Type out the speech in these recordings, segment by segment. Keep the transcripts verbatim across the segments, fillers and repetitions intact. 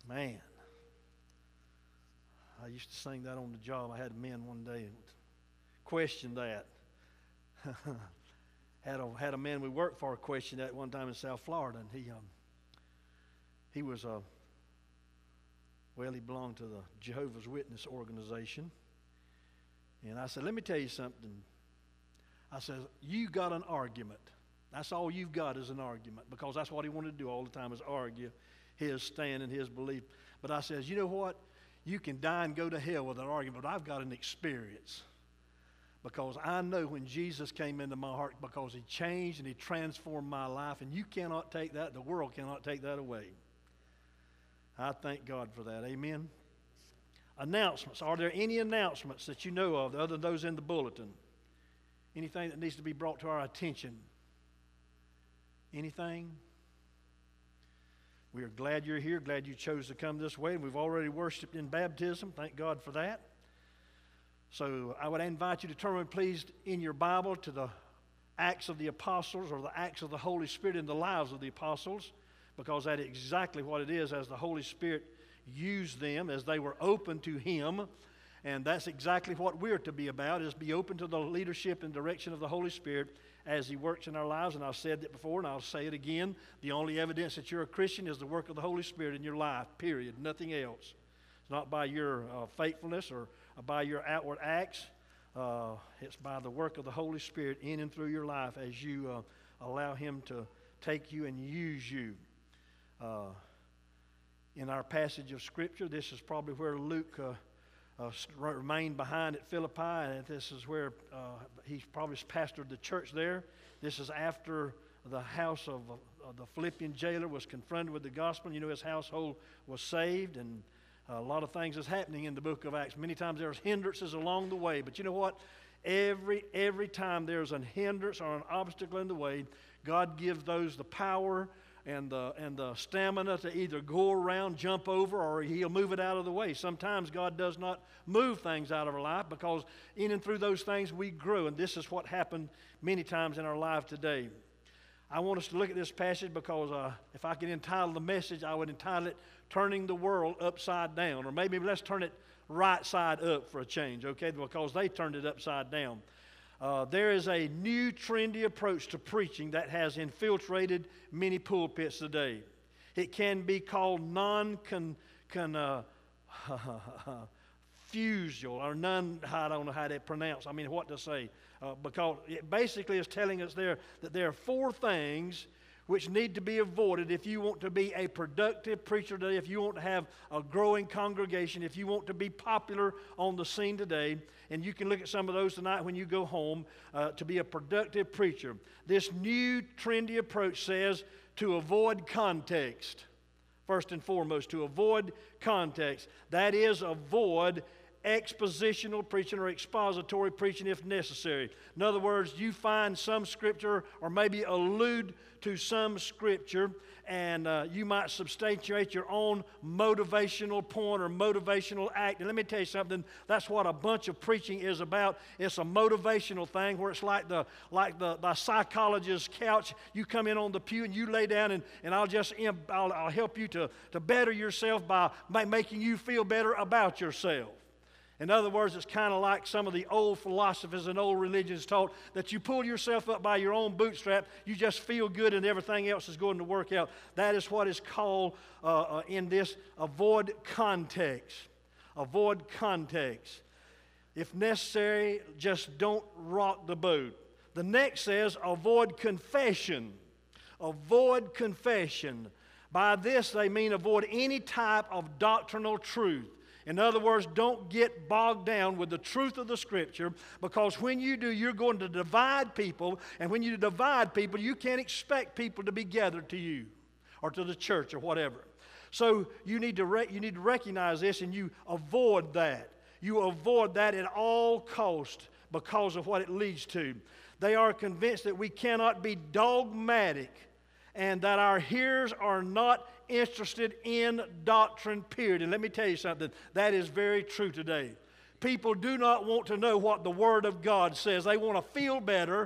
Man, I used to sing that on the job. I had men one day question that. had a had a man we worked for question that one time in South Florida, and he um he was a uh, well, he belonged to the Jehovah's Witness organization, and I said, "Let me tell you something." I said, "You got an argument. That's all you've got is an argument," because that's what he wanted to do all the time, is argue his stand and his belief. But I says, "You know what? You can die and go to hell with an argument, but I've got an experience. Because I know when Jesus came into my heart, because he changed and he transformed my life, and you cannot take that, the world cannot take that away." I thank God for that. Amen. Announcements. Are there any announcements that you know of other than those in the bulletin? Anything that needs to be brought to our attention? Anything? We are glad you're here, glad you chose to come this way. We've already worshiped in baptism. Thank God for that. So I would invite you to turn, please, in your Bible to the Acts of the Apostles, or the Acts of the Holy Spirit in the lives of the apostles, because that is exactly what it is, as the Holy Spirit used them, as they were open to Him. And that's exactly what we're to be about, is be open to the leadership and direction of the Holy Spirit as He works in our lives. And I've said it before, and I'll say it again. The only evidence that you're a Christian is the work of the Holy Spirit in your life, period. Nothing else. It's not by your uh, faithfulness or by your outward acts. Uh, it's by the work of the Holy Spirit in and through your life as you uh, allow Him to take you and use you. Uh, in our passage of Scripture, this is probably where Luke uh, Uh, remained behind at Philippi, and this is where uh, he's probably pastored the church there. This is after the house of, of the Philippian jailer was confronted with the gospel. You know, his household was saved, and a lot of things is happening in the book of Acts. Many times there's hindrances along the way, but you know what? Every every time there's a hindrance or an obstacle in the way, God gives those the power and the, and the stamina to either go around, jump over, or He'll move it out of the way. Sometimes God does not move things out of our life, because in and through those things we grow, and this is what happened many times in our life today. I want us to look at this passage because uh, if I could entitle the message, I would entitle it, "Turning the World Upside Down," or maybe let's turn it right side up for a change, okay, because they turned it upside down. Uh, there is a new trendy approach to preaching that has infiltrated many pulpits today. It can be called non-con, con, uh, fusial, or non, I don't know how to pronounce, I mean what to say, uh, because it basically is telling us there that there are four things which need to be avoided if you want to be a productive preacher today, if you want to have a growing congregation, if you want to be popular on the scene today. And you can look at some of those tonight when you go home uh, to be a productive preacher. This new trendy approach says to avoid context. First and foremost, to avoid context. That is, avoid expositional preaching or expository preaching if necessary. In other words, you find some scripture or maybe allude to some scripture, and uh, you might substantiate your own motivational point or motivational act. And let me tell you something, that's what a bunch of preaching is about. It's a motivational thing where it's like the like the, the psychologist's couch. You come in on the pew and you lay down, and, and I'll just I'll, I'll help you to, to better yourself by, by making you feel better about yourself. In other words, it's kind of like some of the old philosophies and old religions taught, that you pull yourself up by your own bootstrap, you just feel good and everything else is going to work out. That is what is called uh, uh, in this, avoid context. Avoid context. If necessary, just don't rock the boat. The next says, avoid confession. Avoid confession. By this they mean avoid any type of doctrinal truth. In other words, don't get bogged down with the truth of the Scripture, because when you do, you're going to divide people, and when you divide people, you can't expect people to be gathered to you or to the church or whatever. So you need to re- you need to recognize this, and you avoid that. You avoid that at all cost because of what it leads to. They are convinced that we cannot be dogmatic and that our hearers are not interested in doctrine, period. And let me tell you something, that is very true today. People do not want to know what the Word of God says. They want to feel better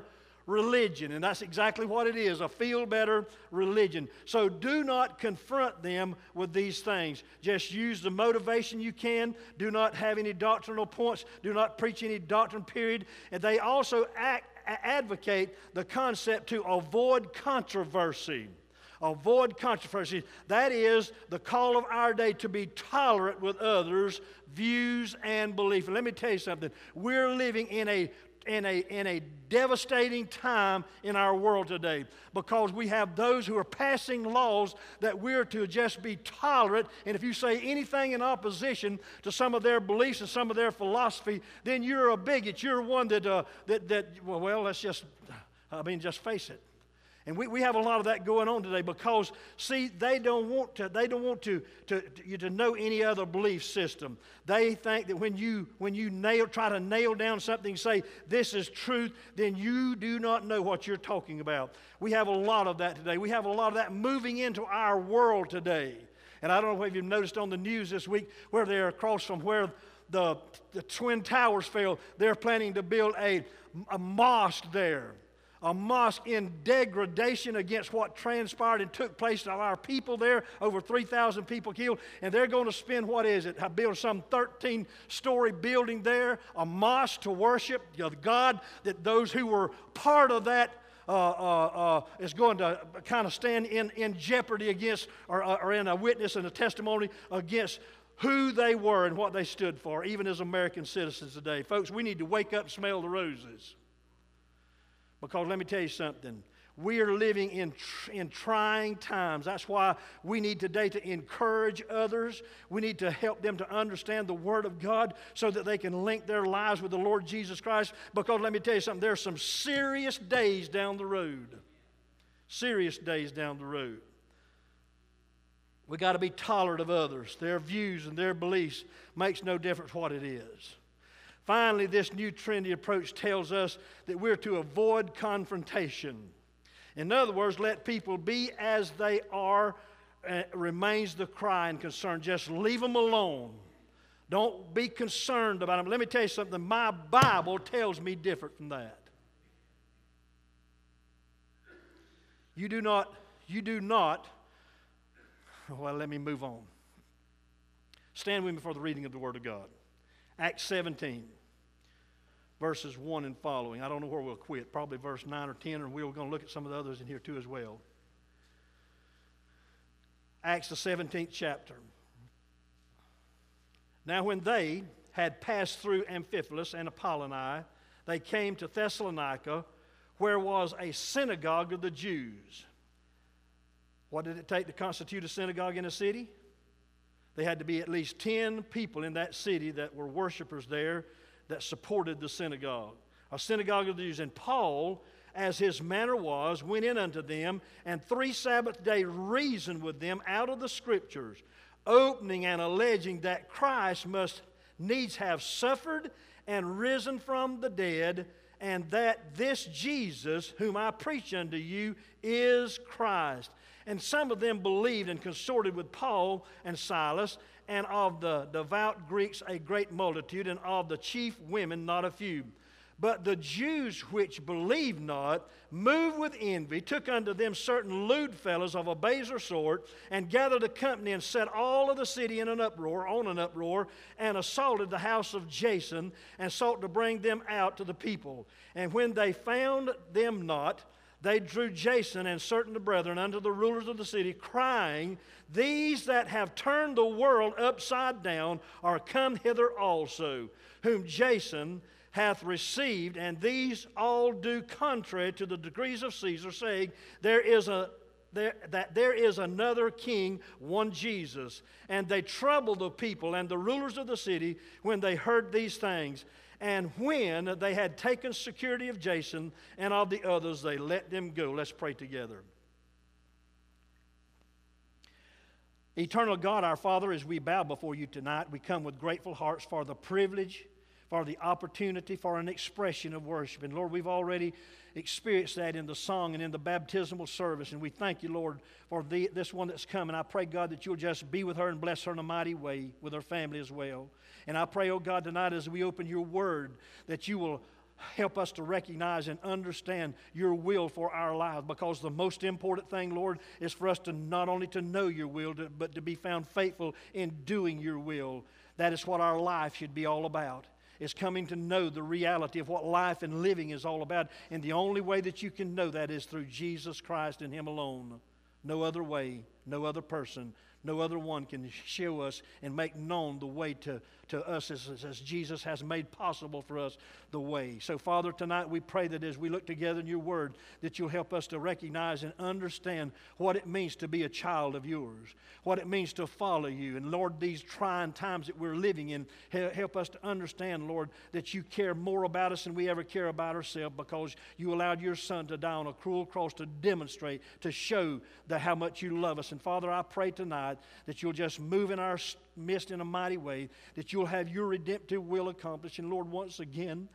religion. And that's exactly what it is, a feel-better religion. So do not confront them with these things. Just use the motivation you can. Do not have any doctrinal points. Do not preach any doctrine, period. And they also act, advocate the concept to avoid controversy. Avoid controversy. That is the call of our day, to be tolerant with others' views and beliefs. And let me tell you something. We're living in a In a, in a devastating time in our world today, because we have those who are passing laws that we're to just be tolerant, and if you say anything in opposition to some of their beliefs and some of their philosophy, then you're a bigot. You're one that, uh, that, that well, well, let's just, I mean, just face it. And we, we have a lot of that going on today, because, see, they don't want to, they don't want to, to, to, you to know any other belief system. They think that when you, when you nail, try to nail down something, say, this is truth, then you do not know what you're talking about. We have a lot of that today. We have a lot of that moving into our world today. And I don't know if you've noticed on the news this week, where they're across from where the, the Twin Towers fell, they're planning to build a, a mosque there. A mosque in degradation against what transpired and took place to our people there. Over three thousand people killed. And they're going to spend, what is it, build some thirteen-story building there, a mosque to worship the God that those who were part of that uh, uh, uh, is going to kind of stand in, in jeopardy against, or, or in a witness and a testimony against who they were and what they stood for, even as American citizens today. Folks, we need to wake up and smell the roses. Because let me tell you something, we are living in, tr- in trying times. That's why we need today to encourage others. We need to help them to understand the Word of God so that they can link their lives with the Lord Jesus Christ. Because let me tell you something, there are some serious days down the road. Serious days down the road. We got to be tolerant of others. Their views and their beliefs makes no difference what it is. Finally, this new trendy approach tells us that we're to avoid confrontation. In other words, let people be as they are, uh, remains the cry and concern. Just leave them alone. Don't be concerned about them. Let me tell you something. My Bible tells me different from that. You do not, you do not, well, let me move on. Stand with me for the reading of the Word of God. Acts seventeen, verses one and following. I don't know where we'll quit, probably verse nine or ten, and we're going to look at some of the others in here too as well. Acts the seventeenth chapter. Now when they had passed through Amphipolis and Apollonia, they came to Thessalonica, where was a synagogue of the Jews. What did it take to constitute a synagogue in a city? They had to be at least ten people in that city that were worshipers there that supported the synagogue. A synagogue of the Jews. And Paul, as his manner was, went in unto them, and three Sabbath days reasoned with them out of the Scriptures, opening and alleging that Christ must needs have suffered and risen from the dead, and that this Jesus, whom I preach unto you, is Christ. And some of them believed and consorted with Paul and Silas, and of the devout Greeks a great multitude, and of the chief women not a few. But the Jews which believed not, moved with envy, took unto them certain lewd fellows of a baser sort, and gathered a company, and set all of the city in an uproar, on an uproar, and assaulted the house of Jason, and sought to bring them out to the people. And when they found them not, they drew Jason and certain of the brethren unto the rulers of the city, crying, These that have turned the world upside down are come hither also, whom Jason hath received, and these all do contrary to the decrees of Caesar, saying, There is a There, that there is another king, one Jesus. And they troubled the people and the rulers of the city when they heard these things. And when they had taken security of Jason and of the others, they let them go. Let's pray together. Eternal God, our Father, as we bow before you tonight, we come with grateful hearts for the privilege, for the opportunity, for an expression of worship. And Lord, we've already experienced that in the song and in the baptismal service. And we thank you, Lord, for the, this one that's coming. I pray, God, that you'll just be with her and bless her in a mighty way, with her family as well. And I pray, oh God, tonight as we open your word, that you will help us to recognize and understand your will for our lives, because the most important thing, Lord, is for us to not only to know your will, but to be found faithful in doing your will. That is what our life should be all about. It's coming to know the reality of what life and living is all about. And the only way that you can know that is through Jesus Christ and Him alone. No other way, no other person, no other one can show us and make known the way to, to us as, as Jesus has made possible for us the way. So, Father, tonight we pray that as we look together in your word, that you'll help us to recognize and understand what it means to be a child of yours, what it means to follow you. And, Lord, these trying times that we're living in, help us to understand, Lord, that you care more about us than we ever care about ourselves, because you allowed your Son to die on a cruel cross to demonstrate, to show the, how much you love us. And, Father, I pray tonight that you'll just move in our midst in a mighty way, that you'll have your redemptive will accomplished. And, Lord, once again,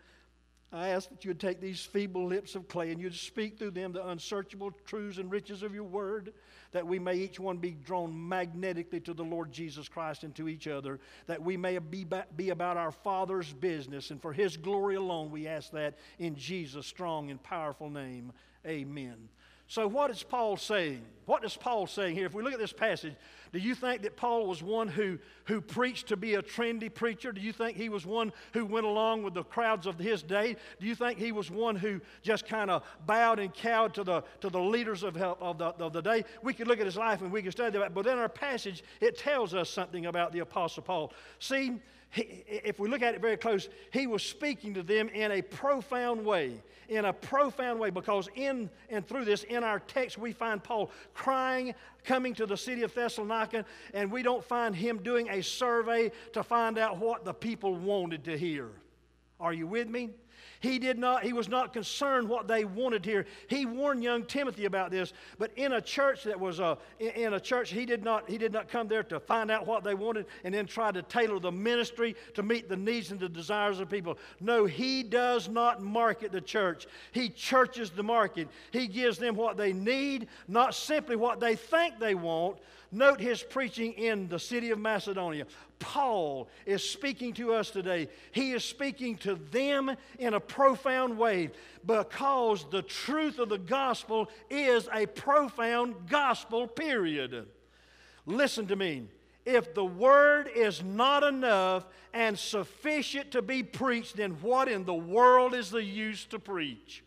I ask that you would take these feeble lips of clay and you'd speak through them the unsearchable truths and riches of your word, that we may each one be drawn magnetically to the Lord Jesus Christ and to each other, that we may be, be about our Father's business, and for His glory alone we ask that in Jesus' strong and powerful name. Amen. So what is Paul saying? What is Paul saying here? If we look at this passage, do you think that Paul was one who, who preached to be a trendy preacher? Do you think he was one who went along with the crowds of his day? Do you think he was one who just kind of bowed and cowed to the, to the leaders of, of, the, of the day? We could look at his life and we could study that, but in our passage, it tells us something about the Apostle Paul. See, He, if we look at it very close, he was speaking to them in a profound way, in a profound way, because in and through this, in our text, we find Paul crying, coming to the city of Thessalonica, and we don't find him doing a survey to find out what the people wanted to hear. Are you with me? He did not, he was not concerned what they wanted to hear. He warned young Timothy about this, but in a church that was a, in a church, he did not, he did not come there to find out what they wanted and then try to tailor the ministry to meet the needs and the desires of people. No, he does not market the church. He churches the market. He gives them what they need, not simply what they think they want. Note his preaching in the city of Macedonia. Paul is speaking to us today. He is speaking to them in a profound way, because the truth of the gospel is a profound gospel, period. Listen to me. If the word is not enough and sufficient to be preached, then what in the world is the use to preach?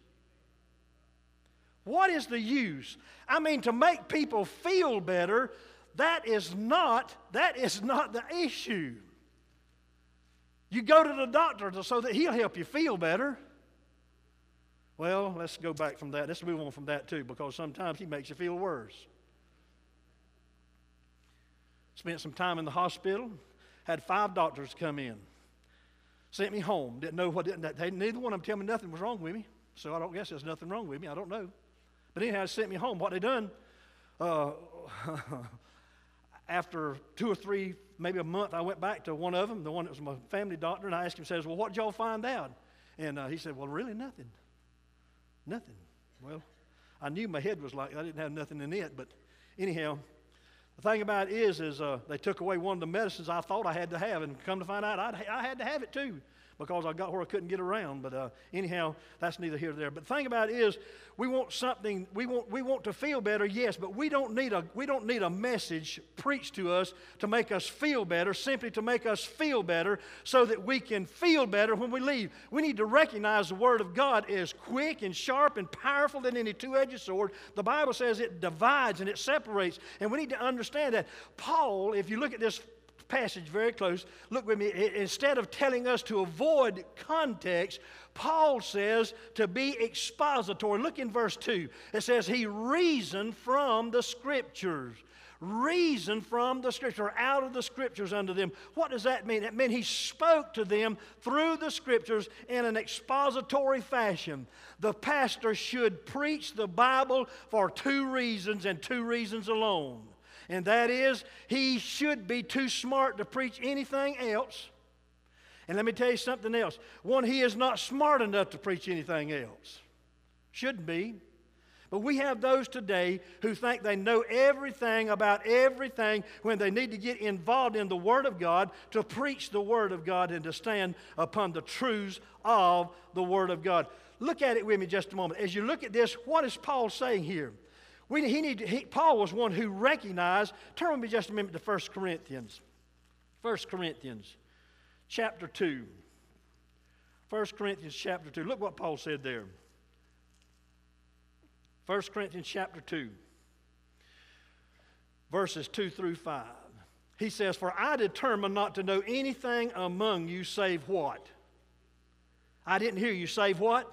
What is the use? I mean, to make people feel better, that is not, that is not the issue. You go to the doctor so that he'll help you feel better. Well, let's go back from that. Let's move on from that too, because sometimes he makes you feel worse. Spent some time in the hospital, had five doctors come in, sent me home, didn't know what, didn't, they, neither one of them tell me nothing was wrong with me, so I don't guess there's nothing wrong with me, I don't know. But anyhow, sent me home. What they done, uh, after two or three, maybe a month, I went back to one of them, the one that was my family doctor, and I asked him, says, well, what did y'all find out? And uh, he said, well, really nothing. Nothing. Well, I knew my head was like, I didn't have nothing in it, but anyhow, the thing about it is, is uh, they took away one of the medicines I thought I had to have, and come to find out I'd, I had to have it too, because I got where I couldn't get around. But uh, anyhow, that's neither here nor there. But the thing about it is, we want something, we want, we want to feel better, yes, but we don't need a, we don't need a message preached to us to make us feel better, simply to make us feel better so that we can feel better when we leave. We need to recognize the Word of God is quick and sharp and powerful than any two-edged sword. The Bible says it divides and it separates, and we need to understand that. Paul, if you look at this passage very close, look with me, instead of telling us to avoid context, Paul says to be expository. Look in verse two. It says he reasoned from the Scriptures. Reasoned from the Scripture, or out of the Scriptures unto them. What does that mean? It meant he spoke to them through the Scriptures in an expository fashion. The pastor should preach the Bible for two reasons, and two reasons alone. And that is, he should be too smart to preach anything else. And let me tell you something else. One, he is not smart enough to preach anything else. Shouldn't be. But we have those today who think they know everything about everything when they need to get involved in the Word of God to preach the Word of God and to stand upon the truths of the Word of God. Look at it with me just a moment. As you look at this, what is Paul saying here? We, he need to, he, Paul was one who recognized, turn with me just a minute to First Corinthians. First Corinthians chapter two. First Corinthians chapter two. Look what Paul said there. First Corinthians chapter two, verses two through five. He says, "For I determined not to know anything among you save what?" I didn't hear you. Save what?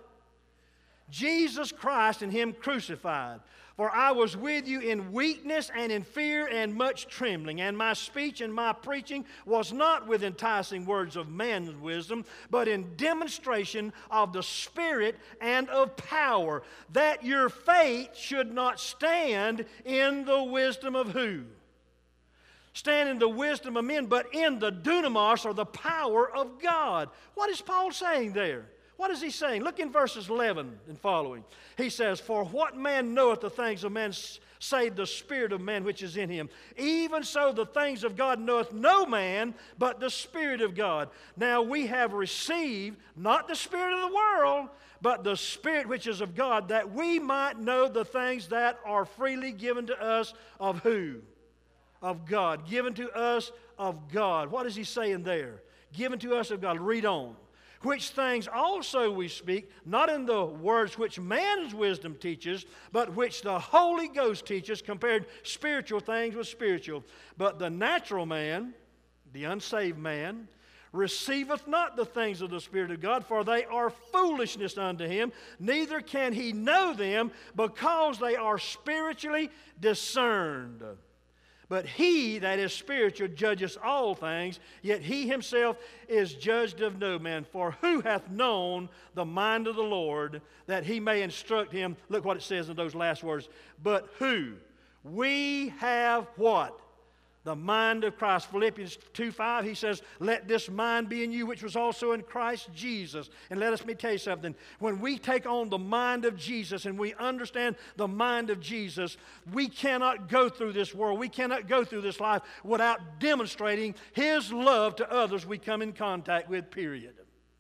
Jesus Christ and Him crucified. "For I was with you in weakness and in fear and much trembling, and my speech and my preaching was not with enticing words of man's wisdom, but in demonstration of the Spirit and of power, that your faith should not stand in the wisdom of who? Stand in the wisdom of men, but in the dunamis, or the power of God." What is Paul saying there? What is he saying? Look in verses eleven and following. He says, "For what man knoweth the things of man save the Spirit of man which is in him? Even so the things of God knoweth no man but the Spirit of God. Now we have received not the spirit of the world, but the Spirit which is of God, that we might know the things that are freely given to us of who? Of God. Given to us of God." What is he saying there? Given to us of God. Read on. "Which things also we speak, not in the words which man's wisdom teaches, but which the Holy Ghost teaches, compared spiritual things with spiritual. But the natural man," the unsaved man, "receiveth not the things of the Spirit of God, for they are foolishness unto him, neither can he know them, because they are spiritually discerned. But he that is spiritual judges all things, yet he himself is judged of no man. For who hath known the mind of the Lord, that he may instruct him?" Look what it says in those last words. "But who? We have" what? "The mind of Christ." Philippians two five, he says, "Let this mind be in you, which was also in Christ Jesus." And let us me tell you something. When we take on the mind of Jesus and we understand the mind of Jesus, we cannot go through this world, we cannot go through this life without demonstrating His love to others we come in contact with, period.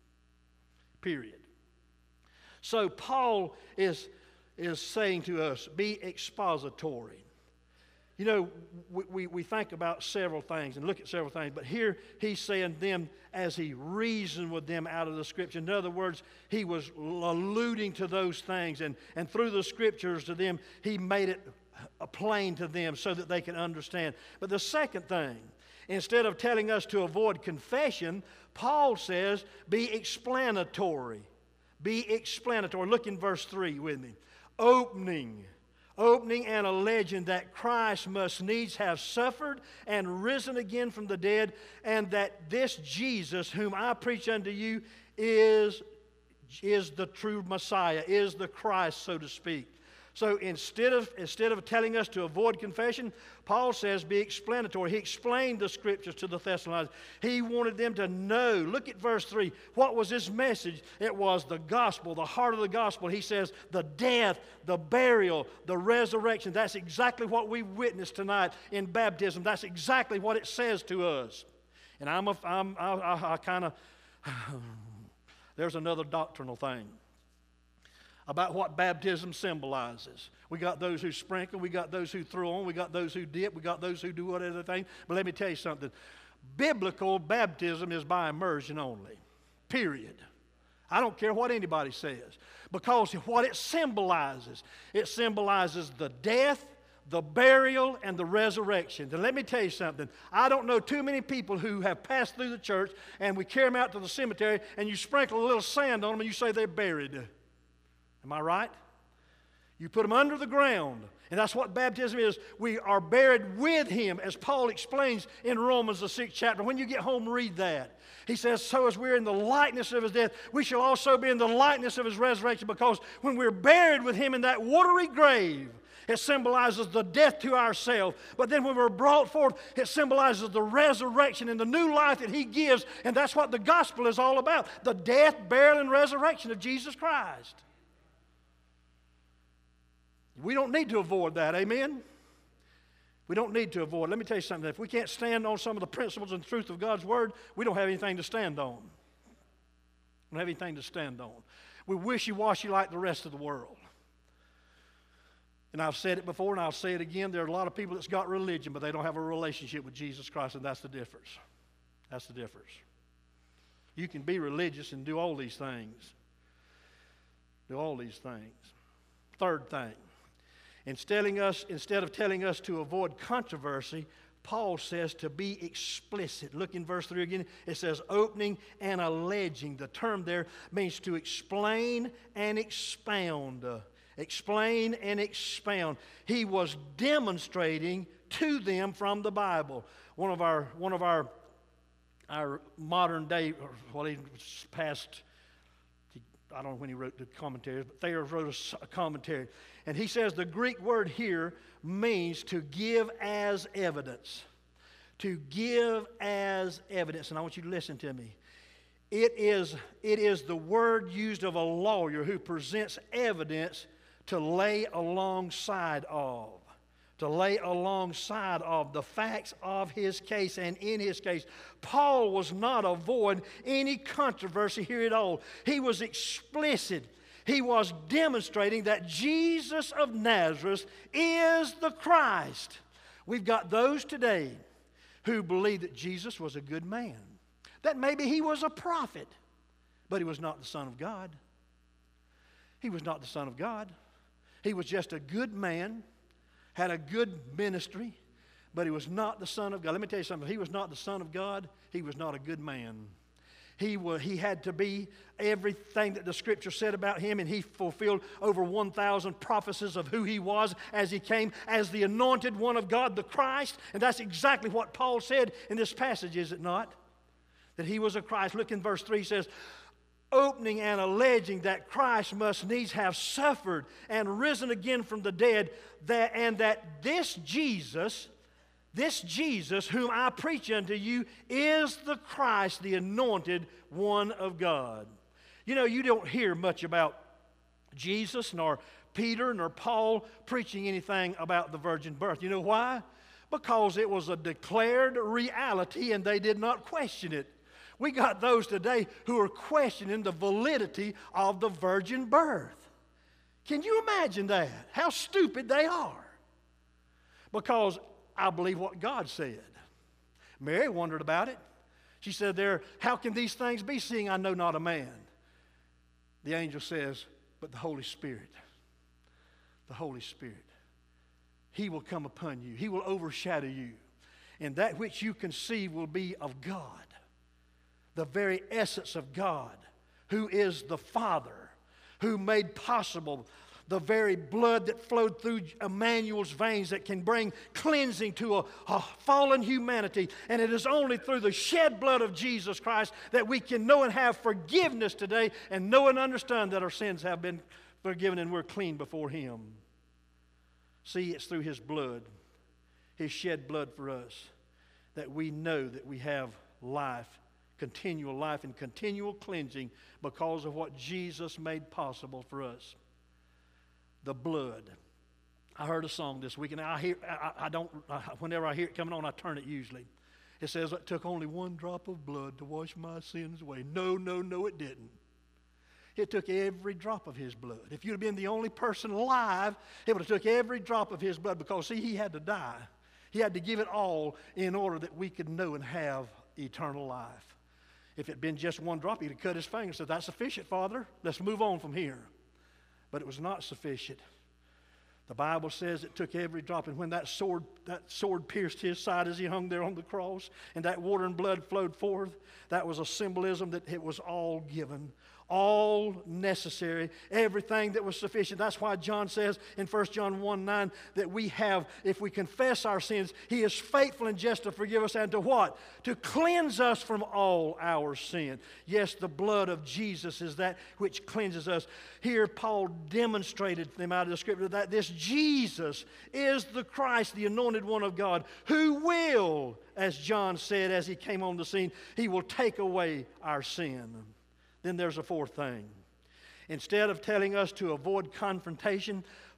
Period. So Paul is, is saying to us, be expository. You know, we, we, we think about several things and look at several things, but here he's saying them as he reasoned with them out of the Scripture. In other words, he was alluding to those things, and, and through the Scriptures to them, he made it plain to them so that they can understand. But the second thing, instead of telling us to avoid confession, Paul says, be explanatory. Be explanatory. Look in verse three with me. Opening. Opening and alleging that Christ must needs have suffered and risen again from the dead, and that this Jesus whom I preach unto you is, is the true Messiah, is the Christ, so to speak. So instead of, instead of telling us to avoid confession, Paul says be explanatory. He explained the Scriptures to the Thessalonians. He wanted them to know. Look at verse three. What was his message? It was the gospel, the heart of the gospel. He says the death, the burial, the resurrection. That's exactly what we witnessed tonight in baptism. That's exactly what it says to us. And I'm, a, I'm I, I, I kind of, there's another doctrinal thing about what baptism symbolizes. We got those who sprinkle, we got those who throw on, we got those who dip, we got those who do whatever thing. But let me tell you something. Biblical baptism is by immersion only. Period. I don't care what anybody says. Because what it symbolizes, it symbolizes the death, the burial, and the resurrection. And let me tell you something. I don't know too many people who have passed through the church and we carry them out to the cemetery and you sprinkle a little sand on them and you say they're buried. Am I right? You put them under the ground. And that's what baptism is. We are buried with Him, as Paul explains in Romans, the sixth chapter. When you get home, read that. He says, so as we're in the likeness of His death, we shall also be in the likeness of His resurrection, because when we're buried with Him in that watery grave, it symbolizes the death to ourselves. But then when we're brought forth, it symbolizes the resurrection and the new life that He gives. And that's what the gospel is all about. The death, burial, and resurrection of Jesus Christ. We don't need to avoid that, amen? We don't need to avoid. Let me tell you something. If we can't stand on some of the principles and truth of God's Word, we don't have anything to stand on. We don't have anything to stand on. We're wishy-washy like the rest of the world. And I've said it before, and I'll say it again. There are a lot of people that's got religion, but they don't have a relationship with Jesus Christ, and that's the difference. That's the difference. You can be religious and do all these things. Do all these things. Third thing. Instead of, us, instead of telling us to avoid controversy, Paul says to be explicit. Look in verse three again. It says opening and alleging. The term there means to explain and expound. Uh, explain and expound. He was demonstrating to them from the Bible. One of our, one of our, our modern day, well, he passed, I don't know when he wrote the commentaries, but Thayer wrote a, a commentary. And he says the Greek word here means to give as evidence. To give as evidence. And I want you to listen to me. It is, it is the word used of a lawyer who presents evidence to lay alongside of. To lay alongside of the facts of his case. And in his case, Paul was not avoiding any controversy here at all. He was explicit. He was demonstrating that Jesus of Nazareth is the Christ. We've got those today who believe that Jesus was a good man. That maybe he was a prophet, but he was not the Son of God. He was not the Son of God. He was just a good man, had a good ministry, but he was not the Son of God. Let me tell you something. He was not the Son of God. He was not a good man. He, was, he had to be everything that the Scripture said about him, and he fulfilled over one thousand prophecies of who he was as he came as the anointed one of God, the Christ. And that's exactly what Paul said in this passage, is it not? That he was a Christ. Look in verse three, it says, opening and alleging that Christ must needs have suffered and risen again from the dead, that, and that this Jesus... This Jesus, whom I preach unto you, is the Christ, the anointed one of God. You know, you don't hear much about Jesus, nor Peter, nor Paul preaching anything about the virgin birth. You know why? Because it was a declared reality and they did not question it. We got those today who are questioning the validity of the virgin birth. Can you imagine that? How stupid they are. Because I believe what God said. Mary wondered about it. She said there, how can these things be, seeing I know not a man? The angel says, but the Holy Spirit, the Holy Spirit, He will come upon you. He will overshadow you. And that which you conceive will be of God, the very essence of God, who is the Father, who made possible the very blood that flowed through Emmanuel's veins that can bring cleansing to a, a fallen humanity. And it is only through the shed blood of Jesus Christ that we can know and have forgiveness today and know and understand that our sins have been forgiven and we're clean before Him. See, it's through His blood, His shed blood for us, that we know that we have life, continual life and continual cleansing because of what Jesus made possible for us. The blood. I heard a song this week, and I hear, I, I don't, I, whenever I hear it coming on, I turn it usually. It says, it took only one drop of blood to wash my sins away. No, no, no, it didn't. It took every drop of His blood. If you'd have been the only person alive, it would have took every drop of His blood, because, see, He had to die. He had to give it all in order that we could know and have eternal life. If it had been just one drop, He'd have cut His finger and said, that's sufficient, Father. Let's move on from here. But it was not sufficient. The Bible says it took every drop, and when that sword, that sword pierced His side as He hung there on the cross, and that water and blood flowed forth, that was a symbolism that it was all given, all necessary, everything that was sufficient. That's why John says in First John one nine that we have, if we confess our sins, He is faithful and just to forgive us and to what? To cleanse us from all our sin. Yes, the blood of Jesus is that which cleanses us. Here Paul demonstrated them out of the Scripture that this Jesus is the Christ, the anointed one of God, who will, as John said as he came on the scene, He will take away our sin. Then there's a fourth thing. Instead of telling us to avoid confrontation,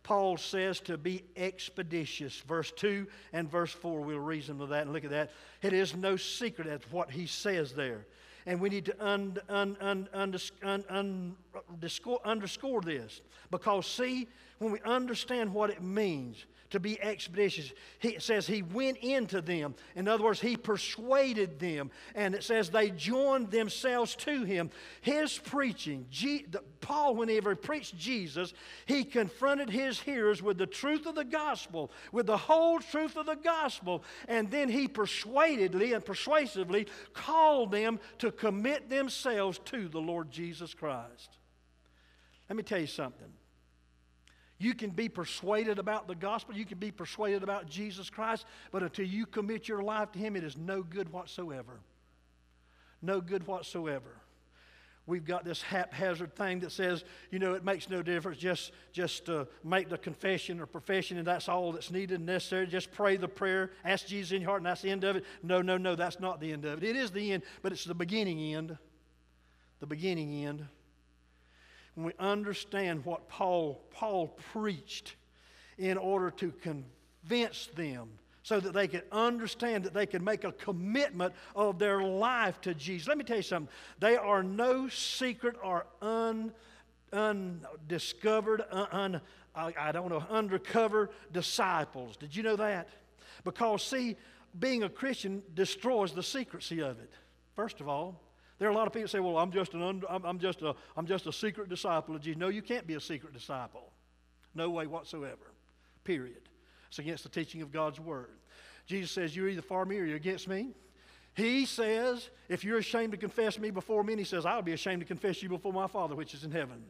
Paul says to be expeditious. Verse two and verse four, we'll reason with that and look at that. It is no secret at what he says there. And we need to un, un, un, un, un, un, underscore, underscore this. Because, see, when we understand what it means to be expeditious, he, it says he went into them. In other words, he persuaded them. And it says they joined themselves to him. His preaching, G, the, Paul, whenever he preached Jesus, he confronted his hearers with the truth of the gospel, with the whole truth of the gospel. And then he persuadedly and persuasively called them to commit themselves to the Lord Jesus Christ. Let me tell you something. You can be persuaded about the gospel. You can be persuaded about Jesus Christ. But until you commit your life to Him, it is no good whatsoever. No good whatsoever. We've got this haphazard thing that says, you know, it makes no difference. Just, just uh, make the confession or profession, and that's all that's needed and necessary. Just pray the prayer, ask Jesus in your heart, and that's the end of it. No, no, no, that's not the end of it. It is the end, but it's the beginning end. The beginning end. When we understand what Paul, Paul preached in order to convince them so that they could understand that they could make a commitment of their life to Jesus. Let me tell you something. They are no secret or un, undiscovered, un, I, I don't know, undercover disciples. Did you know that? Because, see, being a Christian destroys the secrecy of it, first of all. There are a lot of people who say, well, I'm just, an un, I'm, I'm, just a, I'm just a secret disciple of Jesus. No, you can't be a secret disciple. No way whatsoever. Period. It's against the teaching of God's Word. Jesus says, you're either for me or you're against me. He says, if you're ashamed to confess me before men, He says, I'll be ashamed to confess you before my Father which is in heaven.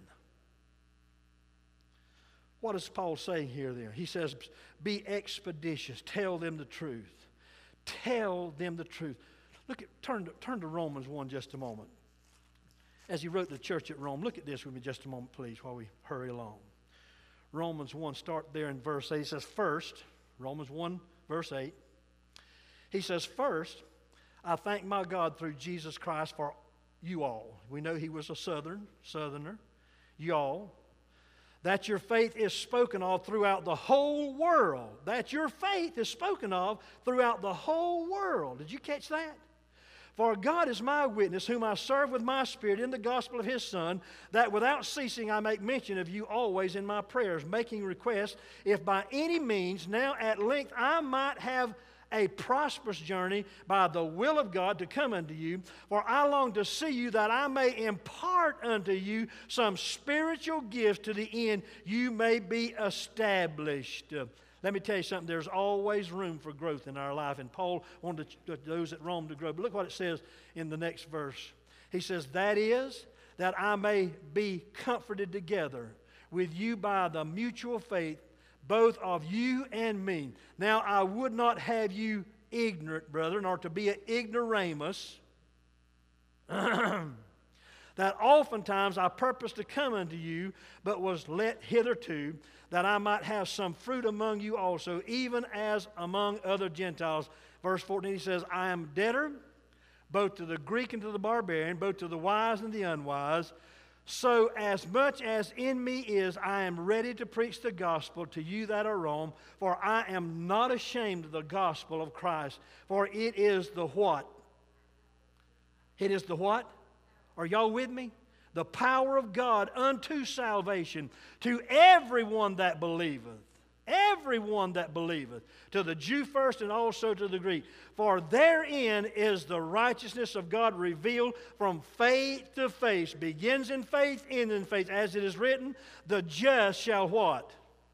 What is Paul saying here then? He says, be expeditious. Tell them the truth. Tell them the truth. Look at, turn to, turn to Romans one just a moment. As he wrote to the church at Rome, look at this with me just a moment, please, while we hurry along. Romans one, start there in verse eight. He says, first, Romans one, verse eight. He says, first, I thank my God through Jesus Christ for you all. We know he was a southern, southerner, y'all. That your faith is spoken of throughout the whole world. That your faith is spoken of throughout the whole world. Did you catch that? For God is my witness, whom I serve with my spirit in the gospel of His Son, that without ceasing I make mention of you always in my prayers, making request, if by any means now at length I might have a prosperous journey by the will of God to come unto you. For I long to see you, that I may impart unto you some spiritual gifts, to the end you may be established. Uh, let me tell you something. There's always room for growth in our life. And Paul wanted those at Rome to grow. But look what it says in the next verse. He says, that is, that I may be comforted together with you by the mutual faith, both of you and me. Now I would not have you ignorant, brethren, or to be an ignoramus, that oftentimes I purposed to come unto you, but was let hitherto, that I might have some fruit among you also, even as among other Gentiles. Verse fourteen, he says, I am debtor both to the Greek and to the barbarian, both to the wise and the unwise. So as much as in me is, I am ready to preach the gospel to you that are Rome, for I am not ashamed of the gospel of Christ, for it is the what? It is the what? Are y'all with me? The power of God unto salvation to everyone that believeth. Everyone that believeth, to the Jew first and also to the Greek. For therein is the righteousness of God revealed from faith to faith. Begins in faith, ends in faith. As it is written, the just shall what?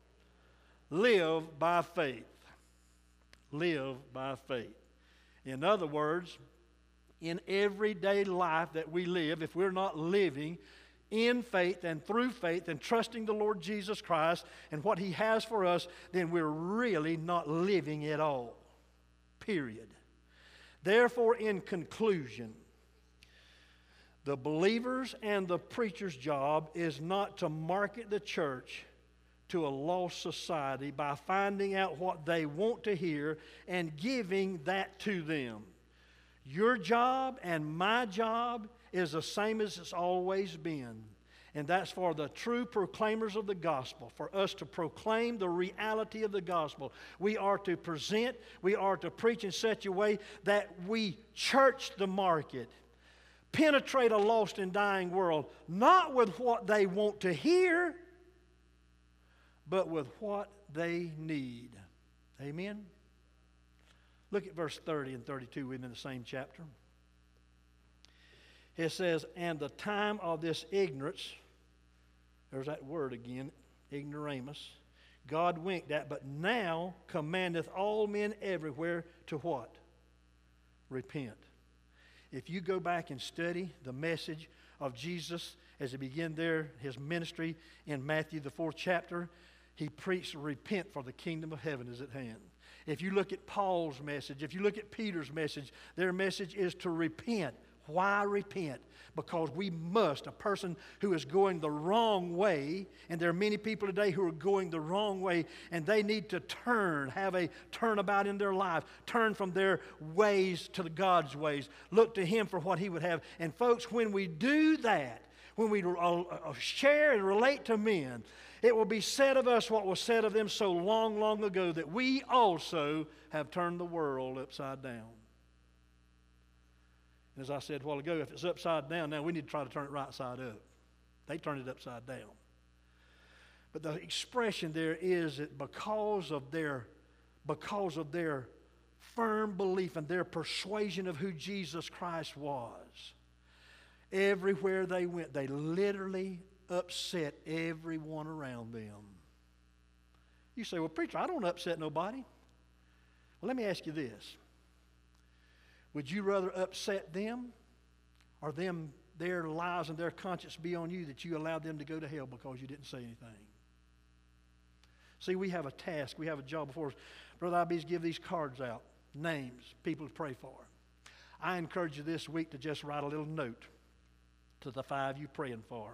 Live by faith. Live by faith. In other words, in everyday life that we live, if we're not living in faith and through faith and trusting the Lord Jesus Christ and what He has for us, then we're really not living at all. Period. Therefore, in conclusion, the believer's and the preacher's job is not to market the church to a lost society by finding out what they want to hear and giving that to them. Your job and my job is the same as it's always been. And that's for the true proclaimers of the gospel, for us to proclaim the reality of the gospel. We are to present, we are to preach in such a way that we church the market, penetrate a lost and dying world, not with what they want to hear, but with what they need. Amen? Look at verse thirty and thirty-two within the same chapter. It says, and the time of this ignorance, there's that word again, ignoramus, God winked at, but now commandeth all men everywhere to what? Repent. If you go back and study the message of Jesus as he began there, his ministry in Matthew, the fourth chapter, he preached, repent, for the kingdom of heaven is at hand. If you look at Paul's message, if you look at Peter's message, their message is to repent. Why repent? Because we must. A person who is going the wrong way, and there are many people today who are going the wrong way, and they need to turn, have a turnabout in their life, turn from their ways to God's ways, look to Him for what He would have. And folks, when we do that, when we share and relate to men, it will be said of us what was said of them so long, long ago, that we also have turned the world upside down. As I said a while ago, if it's upside down now, we need to try to turn it right side up. They turned it upside down. But the expression there is that because of their, because of their firm belief and their persuasion of who Jesus Christ was, everywhere they went, they literally upset everyone around them. You say, well, preacher, I don't upset nobody. Well, let me ask you this. Would you rather upset them, or them, their lives and their conscience be on you, that you allowed them to go to hell because you didn't say anything? See, we have a task, we have a job before us. Brother I B's give these cards out, names, people to pray for. I encourage you this week to just write a little note to the five you're praying for.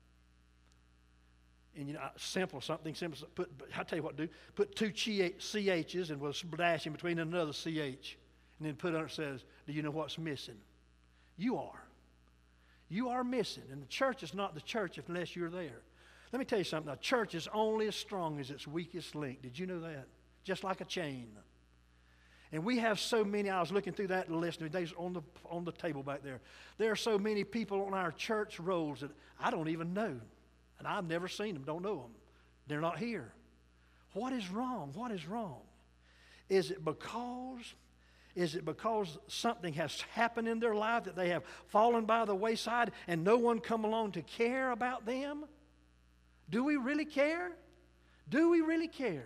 And you know, simple, something simple. Put, I'll tell you what to do. Put two C H's and we'll dash in between another C H. And then put on it says, do you know what's missing? You are. You are missing. And the church is not the church unless you're there. Let me tell you something. A church is only as strong as its weakest link. Did you know that? Just like a chain. And we have so many, I was looking through that and listening, they was on the, on the table back there. There are so many people on our church rolls that I don't even know. And I've never seen them, don't know them. They're not here. What is wrong? What is wrong? Is it because... Is it because something has happened in their life that they have fallen by the wayside and no one come along to care about them? Do we really care? Do we really care?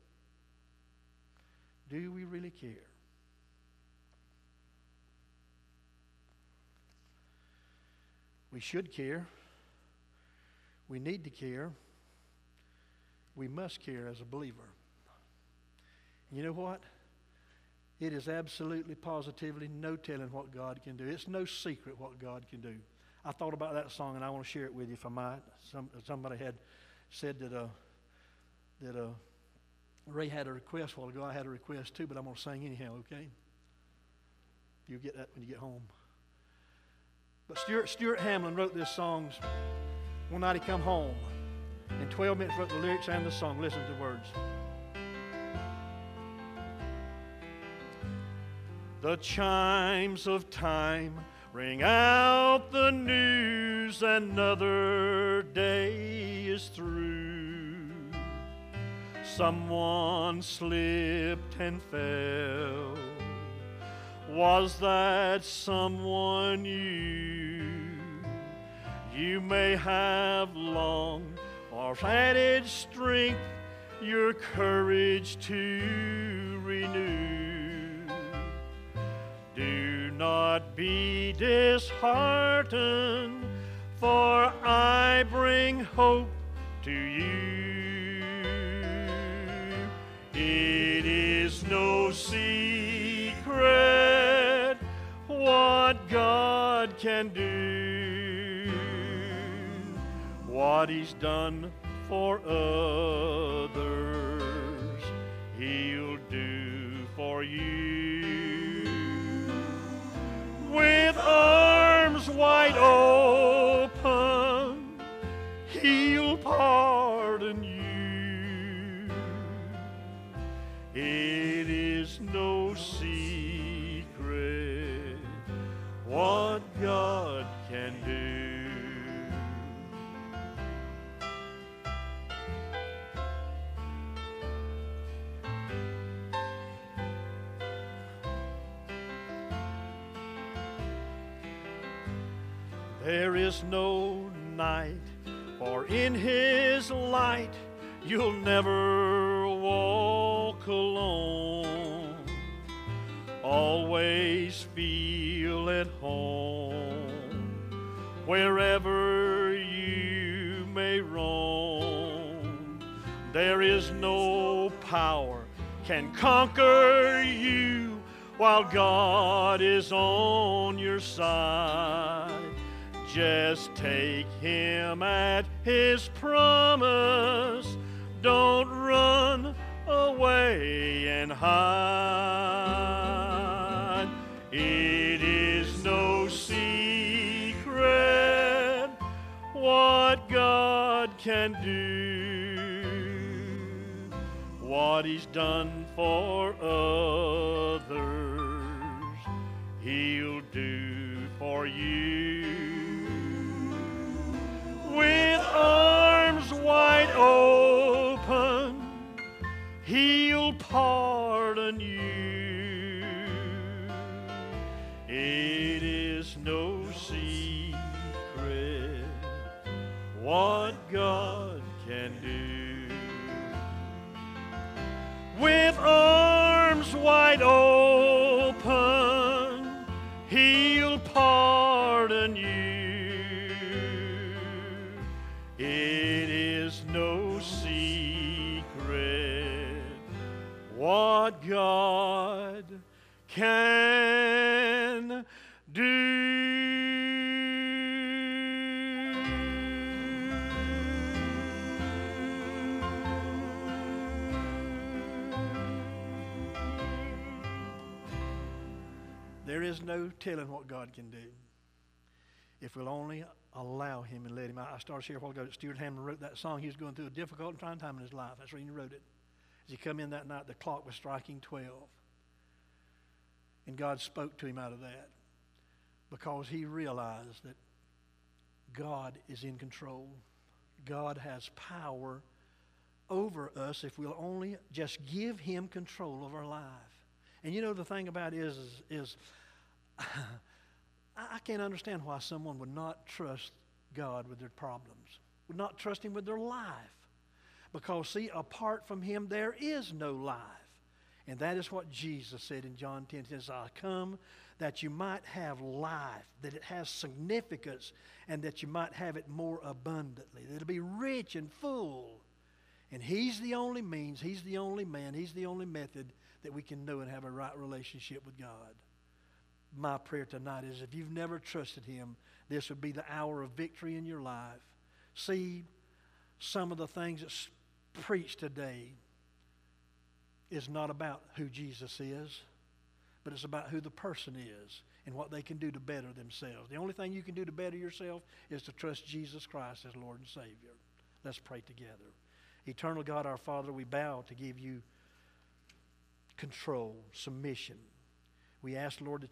Do we really care? We should care. We need to care. We must care as a believer. You know what? It is absolutely, positively no telling what God can do. It's no secret what God can do. I thought about that song, and I want to share it with you if I might. Some, somebody had said that uh, that uh, Ray had a request a while ago. I had a request too, but I'm going to sing anyhow, okay? You'll get that when you get home. But Stuart, Stuart Hamlin wrote this song. One night he come home. In twelve minutes wrote the lyrics and the song. Listen to the words. The chimes of time ring out the news, another day is through. Someone slipped and fell. Was that someone you? You may have long or added strength, your courage to renew. Do not be disheartened, for I bring hope to you. It is no secret what God can do, what He's done for others, He'll do for you. With arms wide open, There is no night, for in His light you'll never walk alone. Always feel at home wherever you may roam. There is no power can conquer you while God is on your side. Just take Him at His promise. Don't run away and hide. It is no secret what God can do, what He's done for others, He'll do for you. With arms wide open, He'll pardon you. It is no secret what God can do. With arms wide open, He'll pardon you. It is no secret what God can do. There is no telling what God can do if we'll only allow Him and let Him. I started sharing a while ago that Stuart Hammond wrote that song. He was going through a difficult and trying time in his life. That's when he wrote it. As he come in that night, the clock was striking twelve. And God spoke to him out of that because he realized that God is in control. God has power over us if we'll only just give Him control of our life. And you know the thing about it is, is, is I can't understand why someone would not trust God with their problems, would not trust Him with their life. Because, see, apart from Him, there is no life. And that is what Jesus said in John ten. He says, I come that you might have life, that it has significance, and that you might have it more abundantly, that it'll be rich and full. And He's the only means, He's the only man, He's the only method that we can know and have a right relationship with God. My prayer tonight is if you've never trusted Him, this would be the hour of victory in your life. See, some of the things that's preached today is not about who Jesus is, but it's about who the person is and what they can do to better themselves. The only thing you can do to better yourself is to trust Jesus Christ as Lord and Savior. Let's pray together. Eternal God, our Father, we bow to give You control, submission. We ask, Lord, that